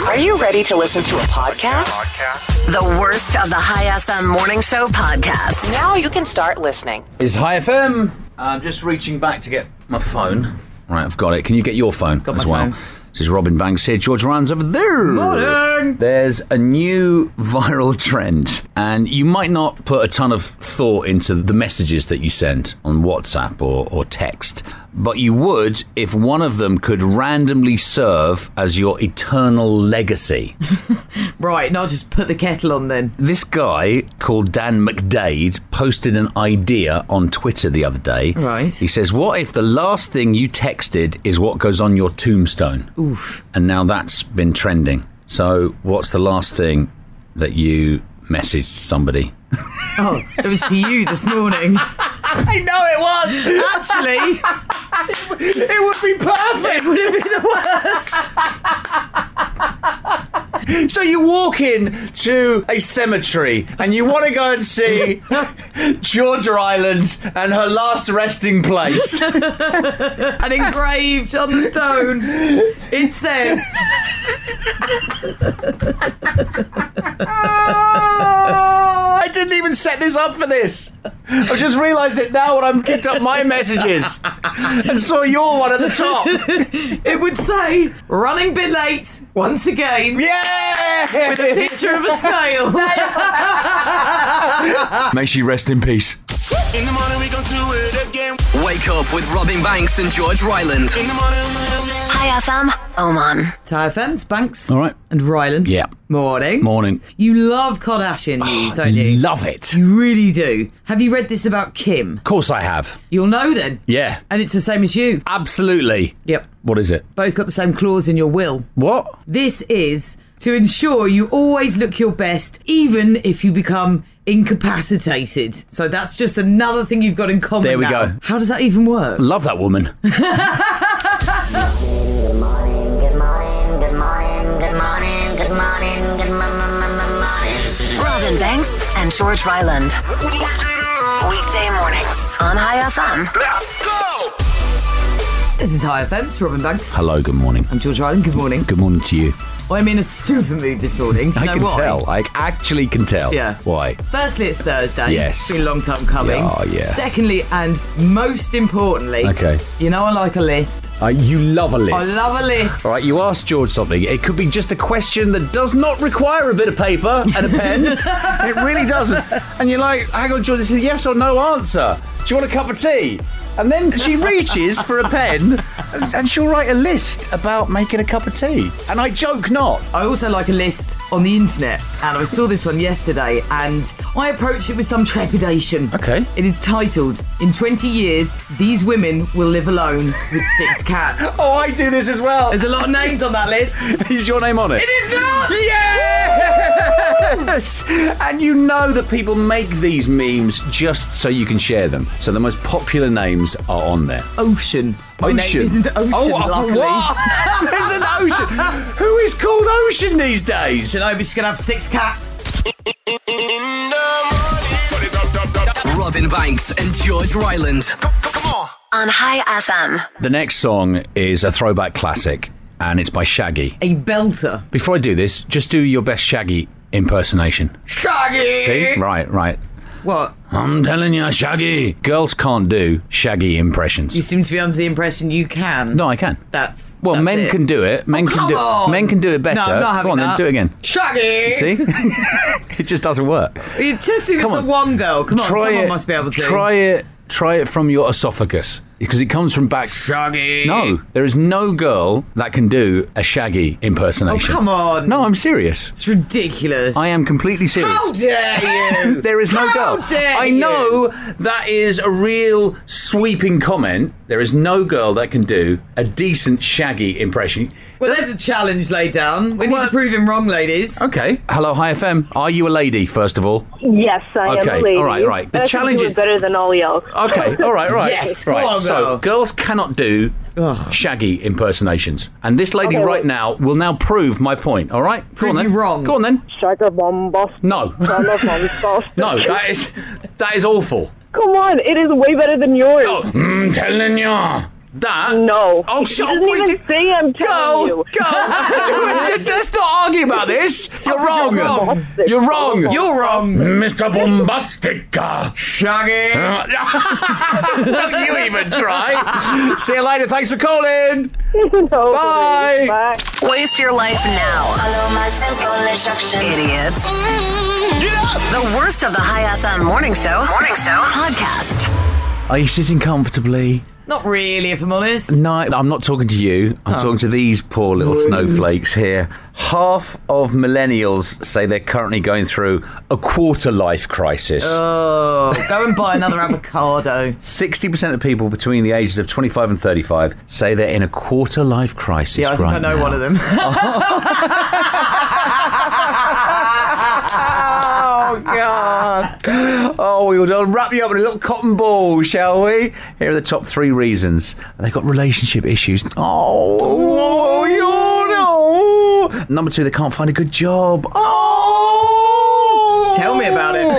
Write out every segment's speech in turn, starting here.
Are you ready to listen to a podcast? The worst of the High FM morning show podcast. Now you can start listening. It's High FM. I'm just reaching back to get my phone. Right, I've got it. Can you get your phone Got as my well? phone. This is Robin Banks here. George Ryan's over there. Morning. There's a new viral trend, and you might not put a ton of thought into the messages that you send on WhatsApp or text, but you would if one of them could randomly serve as your eternal legacy. Right, not just put the kettle on then. This guy called Dan McDade posted an idea on Twitter the other day. Right. He says, what if the last thing you texted is what goes on your tombstone? Oof. And now that's been trending. So what's the last thing that you messaged somebody? Oh, it was to you this morning. I know it was! Actually, It would be perfect! it would have been the worst. So you walk in to a cemetery and you want to go and see Georgia Island and her last resting place. And engraved on the stone, it says, I didn't even set this up for this. I just realised it now when I picked up my messages and saw your one at the top. it would say, running bit late, once again, Yeah! with a picture of a snail. May she rest in peace. In the morning we gon' do it again. Wake up with Robin Banks and George Ryland. In the morning. High FM, Oman. Ty FM's Banks. All right. And Ryland. Yeah. Morning. Morning. You love Kardashian news, don't you? Love it. You really do. Have you read this about Kim? Of course I have. You'll know then. Yeah. And it's the same as you. Absolutely. Yep. What is it? Both got the same clause in your will. What? This is to ensure you always look your best, even if you become incapacitated. So that's just another thing you've got in common. There we now. go. How does that even work? Love that woman. Good morning, good morning, good morning, good morning, good morning, good morning. Robin Banks and George Ryland. Weekday mornings on High FM. Let's go. This is High FM. It's Robin Banks. Hello, good morning. I'm George Ryland. Good morning. Good morning to you. I'm in a super mood this morning. Do you I know can why? tell. I actually can tell. Yeah. Why? Firstly, it's Thursday. Yes. It's been a long time coming. Oh, yeah. Secondly, and most importantly, Okay. you know I like a list. You love a list. I love a list. All right, you ask George something. It could be just a question that does not require a bit of paper and a pen. It really doesn't. And you're like, hang on, George, this is a yes or no answer. Do you want a cup of tea? And then she reaches for a pen and she'll write a list about making a cup of tea. And I joke not. I also like a list on the internet, and I saw this one yesterday, and I approached it with some trepidation. Okay. It is titled, "In 20 years, these women will live alone with 6 cats." Oh, I do this as well. There's a lot of names on that list. Is your name on it? It is not! Yes! And you know that people make these memes just so you can share them. So the most popular names are on there. Ocean. My name Ocean. isn't Ocean, luckily. What? There's an Ocean. Who is called Ocean these days? So no, we're just going to have 6 cats. In the morning. Turn it up. Robin Banks and George Ryland Come on. on High FM. The next song is a throwback classic, and it's by Shaggy. A belter. Before I do this, just do your best Shaggy impersonation. Shaggy! See? Right. What? I'm telling you, Shaggy. Girls can't do Shaggy impressions. You seem to be under the impression you can. No, I can. That's Men it. can do it. Men Come on. Men can do it better. No, I'm not having Go on, then that. do it again. Shaggy! See? It just doesn't work. You're testing this Come on on. one girl. Come on, someone must be able to. Try it from your esophagus, because it comes from back. Shaggy. No, there is no girl that can do a Shaggy impersonation. Oh, come on. No, I'm serious. It's ridiculous. I am completely serious. How dare you? There is no How girl. dare I you? know that is a real sweeping comment. There is no girl that can do a decent Shaggy impression. Well, there's a challenge laid down. We need Well- to prove him wrong, ladies. Okay. Hello, High FM. Are you a lady, first of all? Yes, I am Okay, a lady. all right. The But I challenge think is- you were better than all y'all. Okay, all right. Yes, go right. on, So, girl. girls cannot do Shaggy impersonations. And this lady Okay, right well- now will now prove my point, all right? Go Prove on then. you wrong. Go on then. Shaka bomba. No. No, that is awful. Come on, it is way better than yours. Oh, telling ya. That? No. Oh, You shut didn't even say I'm telling you. Go. Let's not argue about this. You're wrong. You're wrong. You're wrong. Mr. Bombastica. Shaggy. Don't you even try. See you later. Thanks for calling. No, Bye. Bye. Waste your life now. Follow my simple instructions. Idiots. The worst of the High FM morning show podcast. Are you sitting comfortably? Not really, if I'm honest. No, I'm not talking to you. I'm talking to these poor little snowflakes here. Half of millennials say they're currently going through a quarter-life crisis. Oh, go and buy another avocado. 60% of people between the ages of 25 and 35 say they're in a quarter-life crisis Yeah, I think right I know now. one of them. Oh, God. Oh, we'll wrap you up in a little cotton ball, shall we? Here are the top 3 reasons. They've got relationship issues. Oh, no. Number 2, they can't find a good job. Oh. Tell me about it.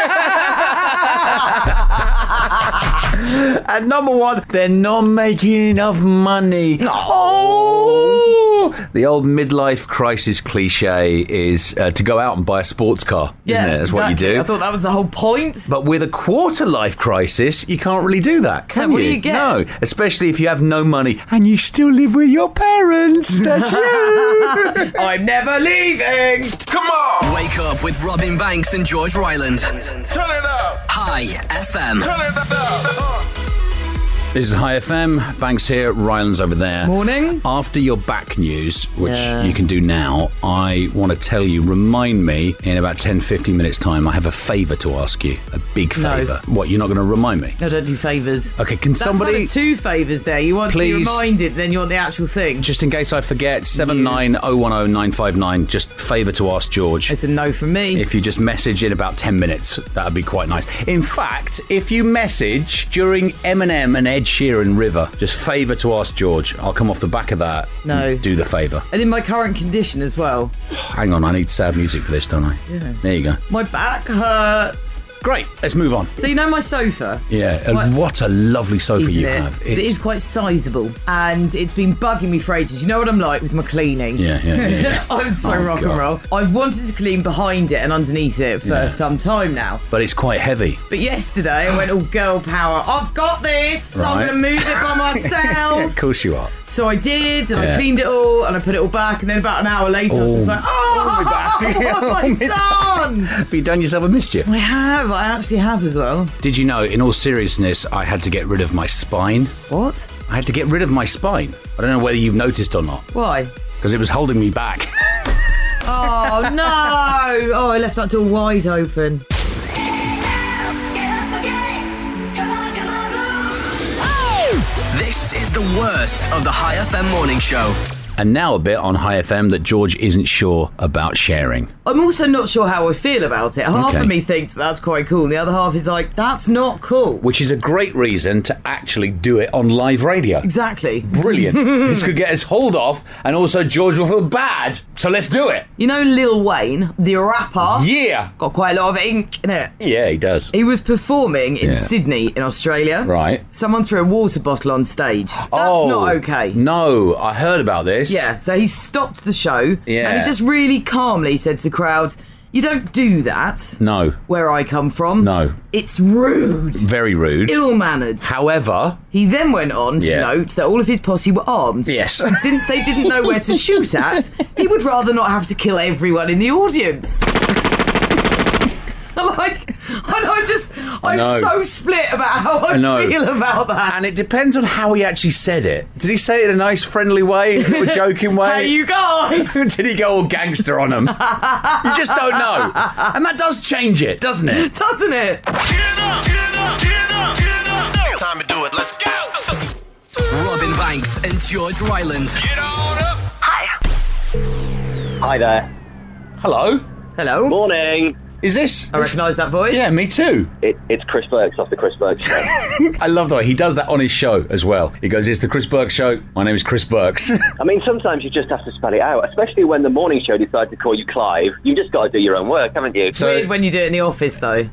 And number 1, they're not making enough money. Oh. The old midlife crisis cliche is to go out and buy a sports car, isn't it? That's what you do. I thought that was the whole point. But with a quarter life crisis, you can't really do that, can you? What do you get? No, especially if you have no money and you still live with your parents. That's you. I'm never leaving. Come on! Wake up with Robin Banks and George Ryland. Turn it up! High FM. Turn it up! This is High FM. Banks here, Ryland's over there. Morning. After your back news, which Yeah. you can do now, I want to tell you, remind me in about 10-15 minutes time, I have a favour to ask you. A big No. favour. What, you're not going to remind me? No, don't do favours. Okay, can That's somebody... one of 2 favours there. You want to Please. be reminded, then you want the actual thing. Just in case I forget, 79010 just favour to ask George. It's a no from me. If you just message in about 10 minutes, that would be quite nice. In fact, if you message during Eminem and Ed Sheeran River, just favour to ask George. I'll come off the back of that. No. And do the favour. And in my current condition as well. Hang on, I need sad music for this, don't I? Yeah. There you go. My back hurts. Great, let's move on. So you know my sofa? Yeah, and What- what a lovely sofa Isn't you it? have. It is quite sizable, and it's been bugging me for ages. You know what I'm like with my cleaning. Yeah. I'm so Oh, rock and God. roll. I've wanted to clean behind it and underneath it for Yeah. some time now. But it's quite heavy. But yesterday I went all girl power. I've got this. I'm Right. going to move it by myself. Of course you are. So I did, and Yeah. I cleaned it all, and I put it all back. And then about an hour later, I was just like, my back. what have I done? Have you done yourself a mischief? I have. I actually have as well. Did you know, in all seriousness, I had to get rid of my spine? What? I had to get rid of my spine. I don't know whether you've noticed or not, Why? because it was holding me back. Oh no! Oh, I left that door wide open. This is the worst of the High FM morning show. And now a bit on High FM that George isn't sure about sharing. I'm also not sure how I feel about it. Half Okay. of me thinks that's quite cool, and the other half is like, that's not cool. Which is a great reason to actually do it on live radio. Exactly. Brilliant. This could get us hauled off, and also George will feel bad. So let's do it. You know Lil Wayne, the rapper? Yeah. Got quite a lot of ink in it. Yeah, he does. He was performing in Yeah. Sydney in Australia. Right. Someone threw a water bottle on stage. That's not okay. No, I heard about this. Yeah, so he stopped the show. Yeah. And he just really calmly said to the crowd, you don't do that. No. Where I come from. No. It's rude. Very rude. Ill-mannered. However, He then went on to Yeah. note that all of his posse were armed. Yes. And since they didn't know where to shoot at, he would rather not have to kill everyone in the audience. I'm know. so split about how I know. feel about that. and it depends on how he actually said it. Did he say it in a nice, friendly way, a little joking way? Hey, you guys! Did he go all gangster on them? You just don't know. And that does change it, doesn't it? Doesn't it? Get up! Get up! Get up! Get up! Time to do it. Let's go! Robin Banks and George Ryland. Get on up! Hi there. Hello? Hello? Morning. Is this? I recognise that voice. Yeah, me too. It's Chris Burks off the Chris Burks Show. I love the way he does that on his show as well. He goes, "It's the Chris Burks Show. My name is Chris Burks." I mean, sometimes you just have to spell it out, especially when the morning show decides to call you Clive. You just got to do your own work, haven't you? It's weird when you do it in the office, though.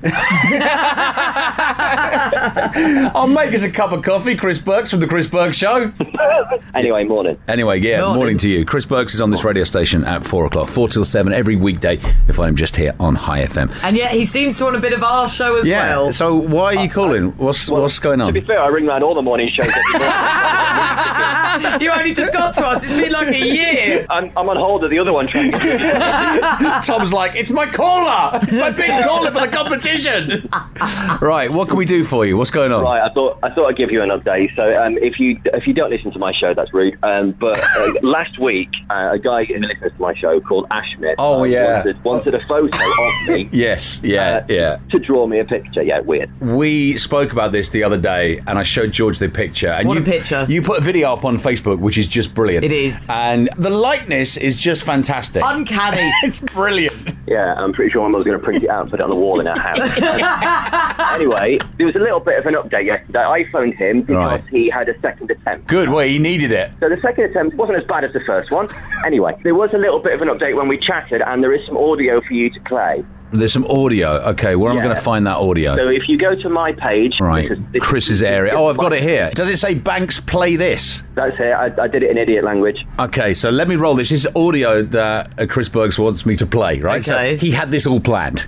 I'll make us a cup of coffee, Chris Burks from the Chris Burks Show. Anyway, morning. Anyway, morning to you. Chris Burks is on this radio station at 4 o'clock, 4 till 7 every weekday. You'll find him just here on High FM. And yet he seems to want a bit of our show as well. So why are you calling? What's going on? To be fair, I ring round all the morning shows every morning. You only just got to us. It's been like a year. I'm on hold of the other one trying to... Tom's like, it's my caller! It's my big caller for the competition! Right, what can we do for you? What's going on? Right, I thought I'd give you an update. So if you don't listen to my show, that's rude. But last week, a guy who listens to my show called Ashmit wanted a photo of me. Yes, yeah. To draw me a picture. Yeah, weird. We spoke about this the other day, and I showed George the picture. And What a picture. You put a video up on Facebook, which is just brilliant. It is. And the likeness is just fantastic. Uncanny. It's brilliant. Yeah, I'm pretty sure I was going to print it out and put it on the wall in our house. Anyway, there was a little bit of an update yesterday. I phoned him because he had a second attempt. Good, well, he needed it. So the second attempt wasn't as bad as the first one. Anyway, there was a little bit of an update when we chatted, and there is some audio for you to play. There's some audio. Okay, where am I going to find that audio? So if you go to my page... Right, Chris's area. Oh, I've got it here. Does it say Banks play this? That's it. I did it in idiot language. Okay, so let me roll this. This is audio that Chris Burks wants me to play, right? Okay. So he had this all planned.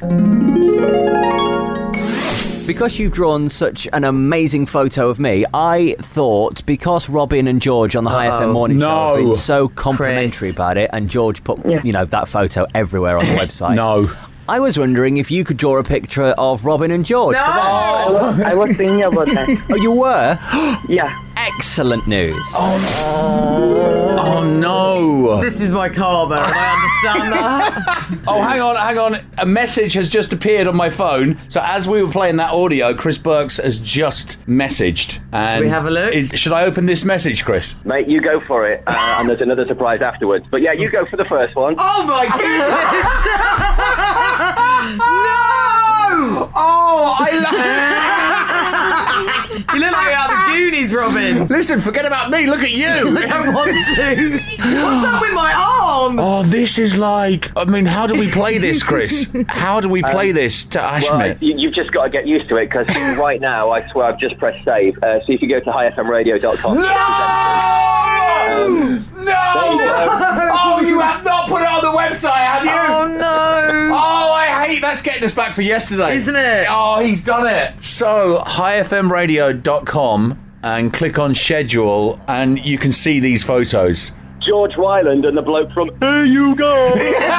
Because you've drawn such an amazing photo of me, I thought, because Robin and George on the High FM morning show have been so complimentary about it, and George put, that photo everywhere on the website. I was wondering if you could draw a picture of Robin and George. No! I was thinking about that. Oh, you were? Yeah. Excellent news. Oh, no. This is my karma, and I understand that. Oh, hang on. A message has just appeared on my phone. So as we were playing that audio, Chris Burks has just messaged. And should we have a look? Should I open this message, Chris? Mate, you go for it, and there's another surprise afterwards. But yeah, you go for the first one. Oh, my goodness! No! Oh, You look like you're out of the Goonies, Robin. Listen, forget about me. Look at you. I don't want to. What's up with my arm? Oh, this is like... I mean, how do we play this, Chris? How do we play this to Ashmit? Well, you've just got to get used to it, because right now, I swear I've just pressed save. So if you go to highfmradio.com... No! Oh, you have not put it on the website, have you? Oh, no. Oh, I hate... That's getting us back for yesterday. Isn't it? Oh, he's done it. So, highfmradio.com and click on schedule, and you can see these photos. George Ryland and the bloke from Hey You Guys.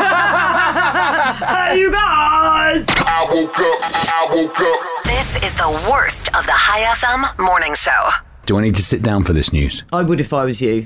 Hey, you guys. I woke up. This is the worst of the High FM morning show. Do I need to sit down for this news? I would if I was you.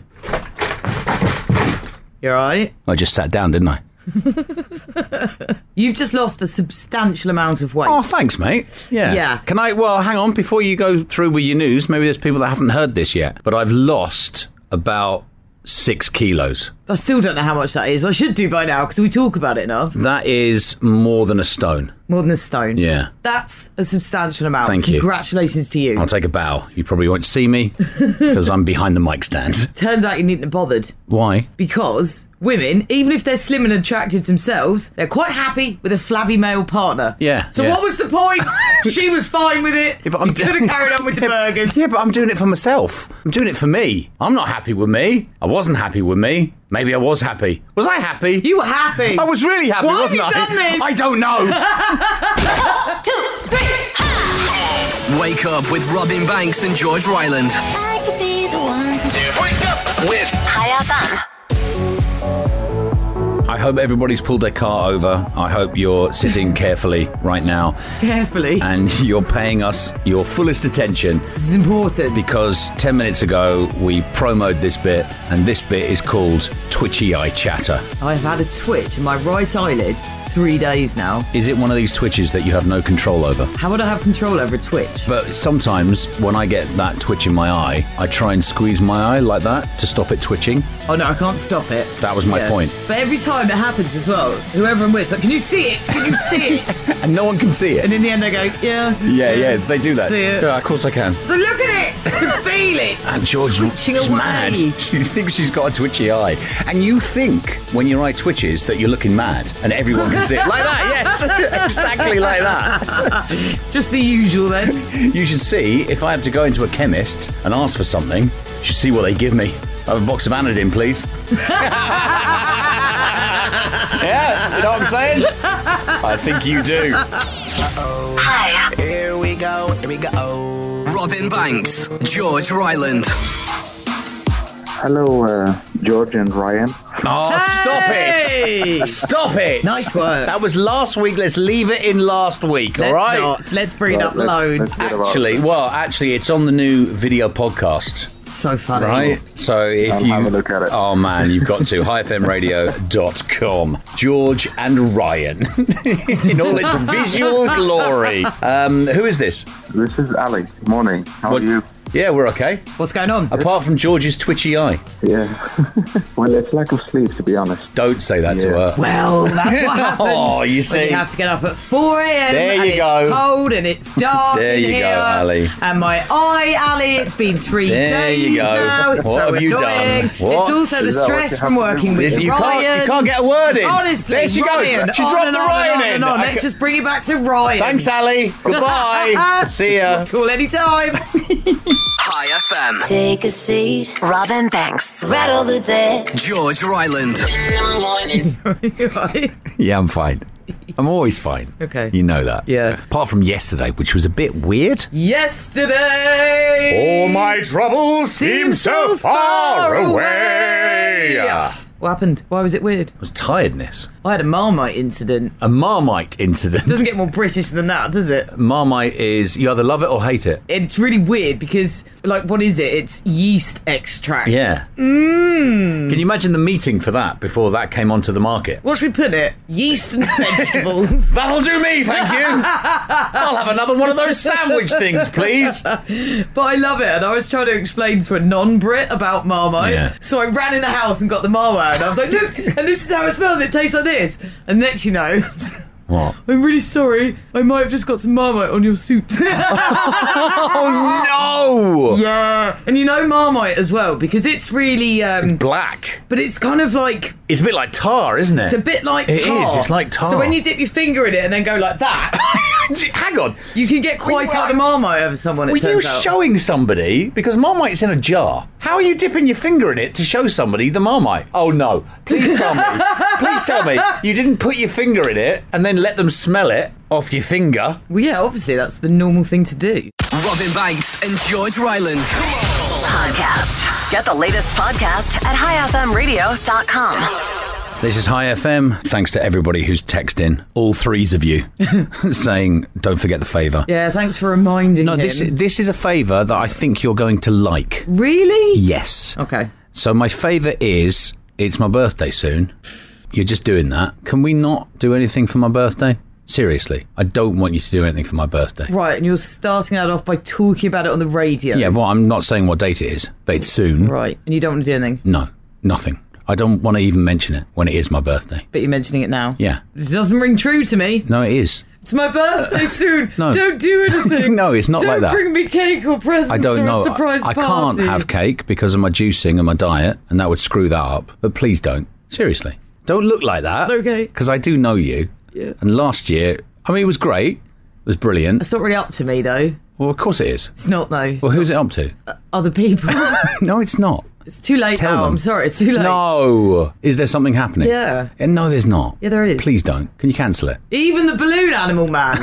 You alright? I just sat down, didn't I? You've just lost a substantial amount of weight. Oh, thanks, mate. Yeah. Can I... Well, hang on. Before you go through with your news, maybe there's people that haven't heard this yet, but I've lost about 6 kilos. I still don't know how much that is. I should do by now because we talk about it enough. That is more than a stone. More than a stone. Yeah. That's a substantial amount. Thank you. Congratulations to you. I'll take a bow. You probably won't see me because I'm behind the mic stand. Turns out you needn't have bothered. Why? Because women, even if they're slim and attractive themselves, they're quite happy with a flabby male partner. Yeah. So what was the point? She was fine with it. Yeah, but I'm you could have carried on with the burgers. Yeah, but I'm doing it for myself. I'm doing it for me. I'm not happy with me. I wasn't happy with me. Maybe I was happy. Was I happy? You were happy. I was really happy, Why wasn't have you I? done this? I don't know. 1, 2, 3, Wake up with Robin Banks and George Ryland. I could be the one. Wake up with High FM. I hope everybody's pulled their car over. I hope you're sitting carefully right now. Carefully. And you're paying us your fullest attention. This is important. Because 10 minutes ago, we promoted this bit, and this bit is called Twitchy Eye Chatter. I've had a twitch in my right eyelid 3 days now. Is it one of these twitches that you have no control over? How would I have control over a twitch? But sometimes when I get that twitch in my eye, I try and squeeze my eye like that to stop it twitching. Oh no, I can't stop it. That was my point. But every time time it happens as well. Whoever I'm with, like, can you see it? Can you see it? And no one can see it. And in the end, they go, yeah. Yeah, they do that. See it. Yeah, of course I can. So look at it. I can feel it. And George is mad. She thinks she's got a twitchy eye. And you think when your eye twitches that you're looking mad and everyone can see it. Like that, yes. Exactly like that. Just the usual then. You should see, if I had to go into a chemist and ask for something, you should see what they give me. I have a box of Anodin, please. Yeah, you know what I'm saying? I think you do. Hi. Here we go. Robin Banks, George Ryland. Hello, George and Ryan. Oh, stop it! Stop it! Nice work. That was last week. Let's leave it in last week, all right? Let's bring it up loads. Actually, it's on the new video podcast. So funny. Right? So if I'll have a look at it. Oh, man, you've got to. highfmradio.com. George and Ryan. In all its visual glory. Who is this? This is Ali. Morning. How are you? Yeah, we're okay. What's going on? Apart from George's twitchy eye. Yeah. Well, it's lack of sleep, to be honest. Don't say that to her. Well, that's what happens. Oh, you see. When you have to get up at 4 a.m. There you and go. It's cold and it's dark. There you in go, here. Ali. And my eye, Ali, it's been 3 There days you go. now. It's What so have you annoying. done? What? It's also the Is that what stress you from have to working do? with You Ryan. can't get a word in. Honestly, there she Ryan, goes. She on dropped and the on Ryan and on in. and on. Let's just bring it back to Ryan. Thanks, Ali. Goodbye. See ya. Call anytime. High FM. Take a seat. Robin Banks. Right over there. George Ryland. Yeah, I'm fine. I'm always fine. Okay. You know that. Yeah. Apart from yesterday, which was a bit weird. Yesterday. All my troubles seem so far away. What happened? Why was it weird? It was tiredness. I had a Marmite incident. A Marmite incident. Doesn't get more British than that, does it? Marmite is, you either love it or hate it. It's really weird because, like, what is it? It's yeast extract. Yeah. Can you imagine the meeting for that before that came onto the market? What should we put it? Yeast and vegetables. That'll do me, thank you. I'll have another one of those sandwich things, please. But I love it, and I was trying to explain to a non-Brit about Marmite. Yeah. So I ran in the house and got the Marmite, and I was like, look, and this is how it smells. It tastes like this. And next you know... What? I'm really sorry. I might have just got some Marmite on your suit. Oh, no! Yeah. And you know Marmite as well, because it's really... It's black. But it's kind of like... It's a bit like tar, isn't it? It's a bit like tar. It is, it's like tar. So when you dip your finger in it and then go like that... Hang on. You can get quite a lot of Marmite over someone, Were you showing somebody? Because Marmite's in a jar. How are you dipping your finger in it to show somebody the Marmite? Oh, no. Please tell me. Please tell me. You didn't put your finger in it and then let them smell it off your finger. Well, yeah, obviously that's the normal thing to do. Robin Banks and George Ryland. Podcast. Get the latest podcast at highfmradio.com. This is High FM. Thanks to everybody who's texted in, all threes of you, saying, don't forget the favour. Yeah, thanks for reminding him. This is a favour that I think you're going to like. Really? Yes. Okay. So my favour is, it's my birthday soon. You're just doing that. Can we not do anything for my birthday? Seriously, I don't want you to do anything for my birthday. Right, and you're starting that off by talking about it on the radio. Yeah, well, I'm not saying what date it is, but it's soon. Right, and you don't want to do anything? No, nothing. I don't want to even mention it when it is my birthday. But you're mentioning it now? Yeah. This doesn't ring true to me. No, it is. It's my birthday soon. No. Don't do anything. No, it's not like that. Don't bring me cake or presents I don't or know. a surprise I party. can't have cake because of my juicing and my diet, and that would screw that up. But please don't. Seriously. Don't look like that. Okay. Because I do know you. Yeah. And last year, I mean, it was great. It was brilliant. It's not really up to me, though. Well, of course it is. It's not, though. Well, who's it up to? Other people. No, it's not. It's too late Tell now. them. I'm sorry. It's too late. No. Is there something happening? Yeah. No, there's not. Yeah, there is. Please don't. Can you cancel it? Even the balloon animal man.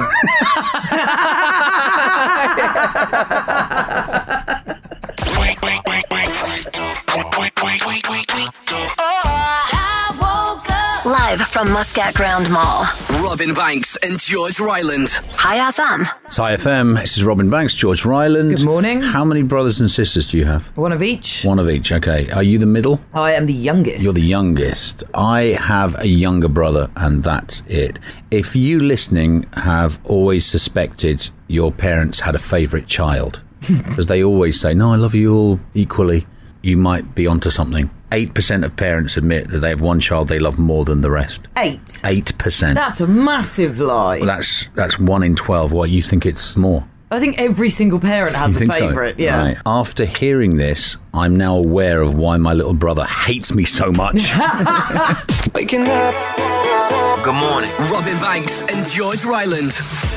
Live from Muscat Ground Mall. Robin Banks and George Ryland. High FM. It's High FM. This is Robin Banks, George Ryland. Good morning. How many brothers and sisters do you have? One of each. One of each, okay. Are you the middle? I am the youngest. You're the youngest. I have a younger brother, and that's it. If you listening have always suspected your parents had a favourite child, because they always say, no, I love you all equally, you might be onto something. 8% of parents admit that they have one child they love more than the rest. 8%. That's a massive lie. Well, that's 1 in 12. What, you think it's more? I think every single parent has a favourite, so? yeah. Right. After hearing this, I'm now aware of why my little brother hates me so much. Waking up. Good morning. Robin Banks and George Ryland.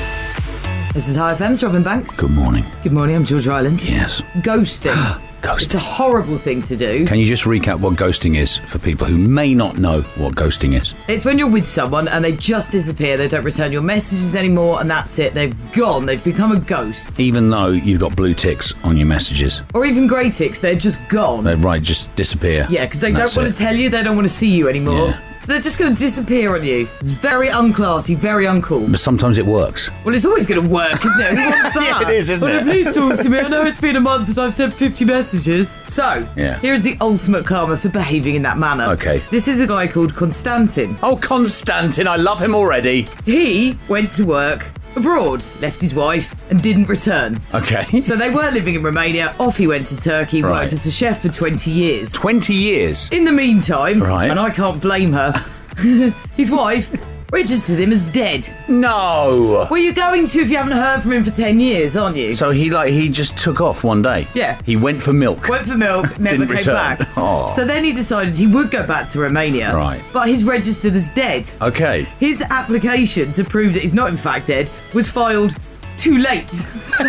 This is High FM's Robin Banks. Good morning. Good morning, I'm George Ryland. Yes. Ghosting. It's a horrible thing to do. Can you just recap what ghosting is for people who may not know what ghosting is? It's when you're with someone and they just disappear, they don't return your messages anymore, and that's it. They've gone. They've become a ghost. Even though you've got blue ticks on your messages. Or even grey ticks, they're just gone. Right, just disappear. Yeah, because they don't want to tell you, they don't want to see you anymore. Yeah. So they're just going to disappear on you. It's very unclassy, very uncool. But sometimes it works. Well, it's always going to work, isn't it? Who wants that? Yeah, it is, isn't it? Please talk to me. I know it's been a month and I've sent 50 messages. So, here's the ultimate karma for behaving in that manner. Okay. This is a guy called Konstantin. Oh, Konstantin, I love him already. He went to work abroad, left his wife and didn't return. Okay. So they were living in Romania. Off he went to Turkey, worked as a chef for 20 years. 20 years? In the meantime, right. And I can't blame her, his wife registered him as dead. No! Well, you're going to if you haven't heard from him for 10 years, aren't you? So he just took off one day? Yeah. He went for milk? Never Didn't came return. back. Oh. So then he decided he would go back to Romania. Right. But he's registered as dead. Okay. His application to prove that he's not in fact dead was filed too late. So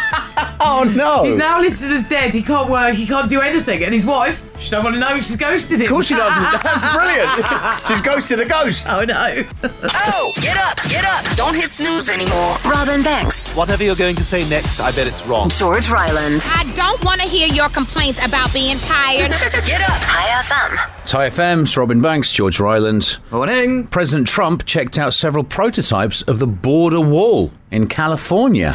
oh no! He's now listed as dead. He can't work. He can't do anything. And his wife, she don't want to know if she's ghosted him. Of course she doesn't. That's brilliant. She's ghosted a ghost. Oh no! Oh, get up! Don't hit snooze anymore. Robin Banks. Whatever you're going to say next, I bet it's wrong. George Ryland. I don't want to hear your complaints about being tired. Get up! High FM. Thai FM's Robin Banks, George Ryland. Morning. President Trump checked out several prototypes of the border wall in California.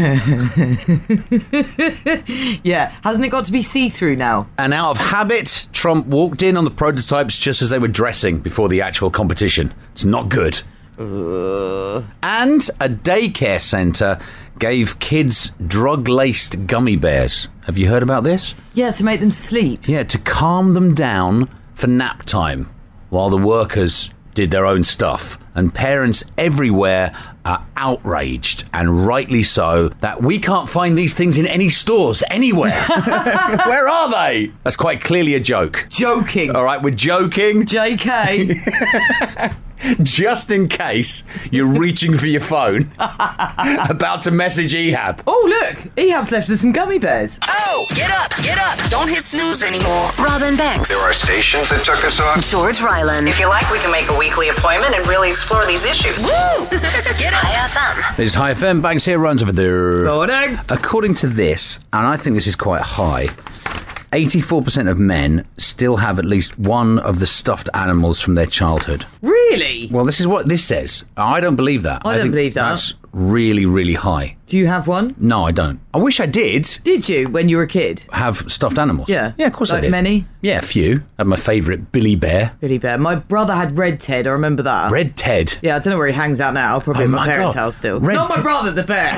Yeah, hasn't it got to be see-through now? And out of habit, Trump walked in on the prototypes just as they were dressing before the actual competition. It's not good. And a daycare centre gave kids drug-laced gummy bears. Have you heard about this? Yeah, to make them sleep. Yeah, to calm them down for nap time while the workers did their own stuff. And parents everywhere are outraged, and rightly so, that we can't find these things in any stores anywhere. Where are they? That's quite clearly a joke. Joking. All right, we're joking. JK. Just in case you're reaching for your phone, about to message Ehab. Oh, look, Ehab's left us some gummy bears. Oh, get up! Don't hit snooze anymore. Robin Banks. There are stations that took this on. George Ryland. If you like, we can make a weekly appointment and really explore these issues. Woo! Get up! High FM. This is High FM. Banks here, runs over there. Morning. According to this, and I think this is quite high, 84% of men still have at least one of the stuffed animals from their childhood. Really? Well, this is what this says. I don't believe that. I don't believe that. That's really, really high. Do you have one? No, I don't. I wish I did. Did you when you were a kid? Have stuffed animals? Yeah. Yeah, of course I Like did. many? Yeah, a few. I had my favourite, Billy Bear. Billy Bear. My brother had Red Ted, I remember that. Red Ted? Yeah, I don't know where he hangs out now. Probably Oh at my my parents' God. house still. Red Not my Ted- brother, the bear.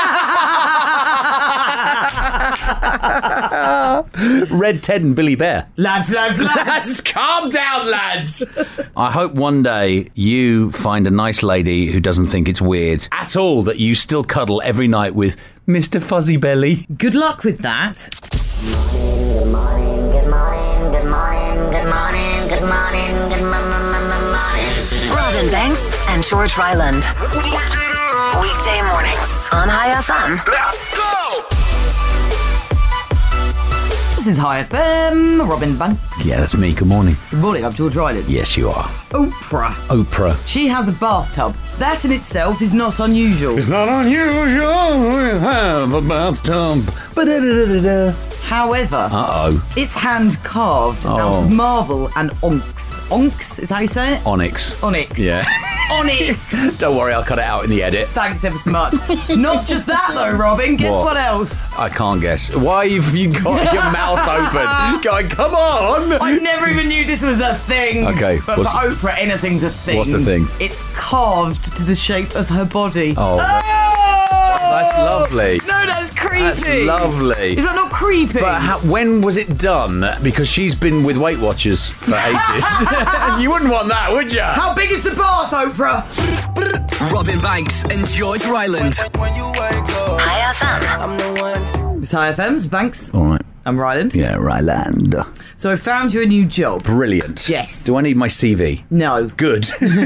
Red Ted and Billy Bear. Lads. Calm down, lads. I hope one day you find a nice lady who doesn't think it's weird at all that you still cuddle every night with Mr. Fuzzy Belly. Good luck with that. Good morning, good morning, good morning, good morning, good morning, good morning. Robin Banks and George Ryland. Weekday mornings on High FM. Let's go! This is High FM, Robin Banks. Yeah, that's me. Good morning. Good morning, I'm George Ryland. Yes, you are. Oprah. She has a bathtub. That in itself is not unusual. It's not unusual to have a bathtub. However, it's hand carved out of marble and onyx. Onyx is how you say it? Onyx. Yeah. Onyx. Don't worry, I'll cut it out in the edit. Thanks ever so much. Not just that though, Robin. Guess what else? I can't guess. Why have you got your mouth open? Going, come on! I never even knew this was a thing. Okay, But for Oprah, anything's a thing. What's the thing? It's carved to the shape of her body. Oh. That's lovely. No, that's creepy. That's lovely. Is that not creepy? But when was it done? Because she's been with Weight Watchers for ages. You wouldn't want that, would you? How big is the bath, Oprah? Robin Banks and George Ryland. High FM. I'm the one. It's High FM's Banks. All right. I'm Ryland. Yeah, Ryland. So I found you a new job. Brilliant. Yes. Do I need my CV? No. Good.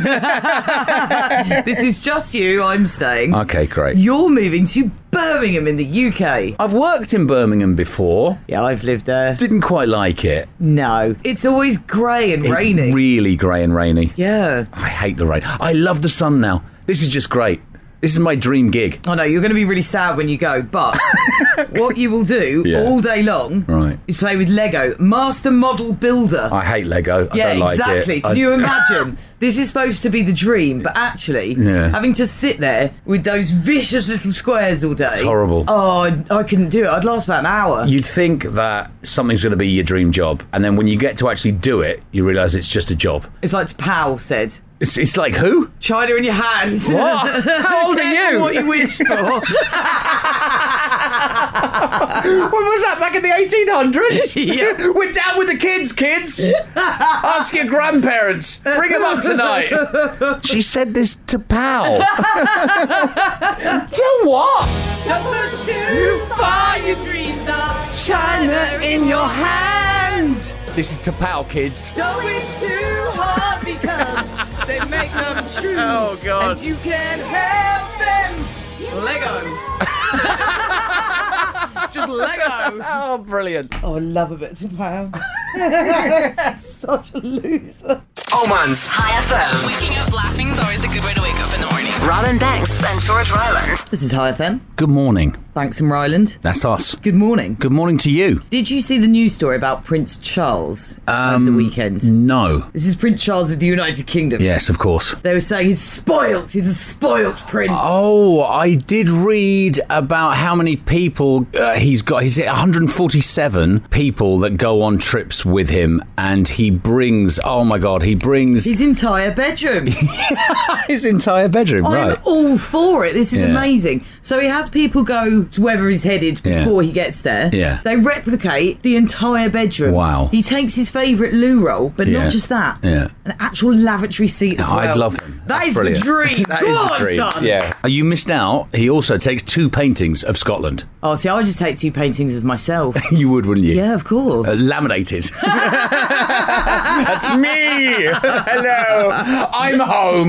This is just you, I'm staying. Okay, great. You're moving to Birmingham in the UK. I've worked in Birmingham before. Yeah, I've lived there. Didn't quite like it. No. It's always grey and rainy. Really grey and rainy. Yeah. I hate the rain. I love the sun now. This is just great. This is my dream gig. I know, you're going to be really sad when you go, but what you will do all day long is play with Lego. Master Model Builder. I hate Lego. I don't like it. Yeah, exactly. Can you imagine? This is supposed to be the dream, but actually, having to sit there with those vicious little squares all day. It's horrible. Oh, I couldn't do it. I'd last about an hour. You'd think that something's going to be your dream job, and then when you get to actually do it, you realise it's just a job. It's like Powell said. It's like who? China in your hand. What? How old are you? What you wish for. When was that? Back in the 1800s? Yeah. We're down with the kids. Ask your grandparents. Bring them up tonight. She said this to Pal. To what? Don't push too far, your dreams are China in your hand. This is to Pal, kids. Don't wish too hard because they make them true. Oh, God. And you can help them. Lego. Just Lego. Oh, brilliant. Oh, I love a bit of Pal. Such a loser. Oman's High FM. Waking up laughing is always a good way to wake up in the morning. Robin Banks and George Ryland. This is High FM. Good morning. Banks and Ryland. That's us. Good morning. Good morning to you. Did you see the news story about Prince Charles over the weekend? No. This is Prince Charles of the United Kingdom. Yes, of course. They were saying he's spoilt. He's a spoilt prince. Oh, I did read about how many people he's got. He's 147 people that go on trips with him, and he brings, oh my God, his entire bedroom. His entire bedroom, right. I'm all for it. This is amazing. So he has people go to wherever he's headed before he gets there. Yeah. They replicate the entire bedroom. Wow. He takes his favourite loo roll, but not just that. Yeah. An actual lavatory seat as well. I'd love him. That That's is brilliant. the dream. That Go is on, the dream. son. Yeah. You missed out. He also takes 2 paintings of Scotland. Oh, see, I would just take 2 paintings of myself. You would, wouldn't you? Yeah, of course. Laminated. That's me. Hello. I'm home.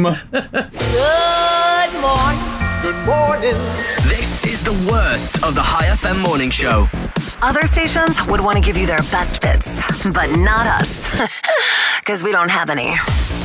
Good morning. Good morning. This is the worst of the High FM morning show. Other stations would want to give you their best bits, but not us. Because we don't have any.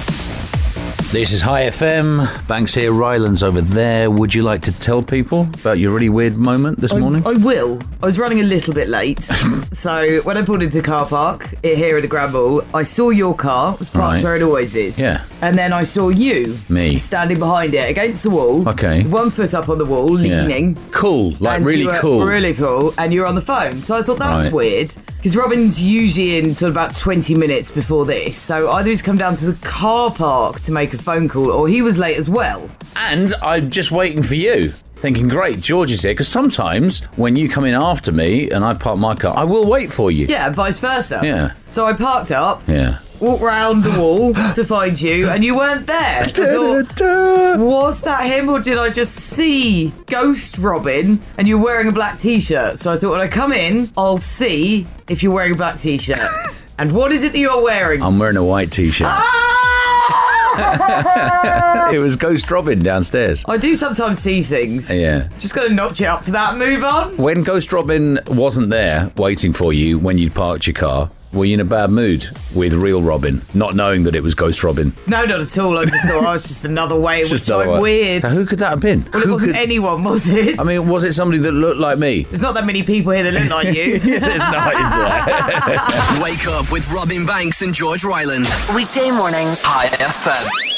This is High FM. Banks here, Ryland's over there. Would you like to tell people about your really weird moment this morning? I will. I was running a little bit late. So when I pulled into the car park here at the Granville, I saw your car. It was parked where it always is. Yeah. And then I saw you. Me. Standing behind it against the wall. Okay. 1 foot up on the wall, leaning. Cool. Like And really you were cool. Really cool. And you were on the phone. So I thought that's Right. weird. Because Robin's usually in sort of about 20 minutes before this. So either he's come down to the car park to make a phone call or he was late as well. And I'm just waiting for you. Thinking, great, George is here. Because sometimes when you come in after me and I park my car, I will wait for you. Yeah, vice versa. Yeah. So I parked up. Yeah. Walked round the wall to find you, and you weren't there. So I thought, was that him, or did I just see Ghost Robin and you're wearing a black t-shirt? So I thought when I come in, I'll see if you're wearing a black t-shirt. And what is it that you're wearing? I'm wearing a white t-shirt. It was Ghost Robin downstairs. I do sometimes see things. Yeah. Just got to notch it up to that and move on. When Ghost Robin wasn't there waiting for you when you'd parked your car, were you in a bad mood with real Robin, not knowing that it was Ghost Robin? No, not at all. I just thought, oh, it's just another way in which another I'm way. weird. So who could that have been? Well, it wasn't anyone, was it? I mean, was it somebody that looked like me? There's not that many people here that look like you. There's not, is there? Wake up with Robin Banks and George Ryland. Weekday mornings. High FM.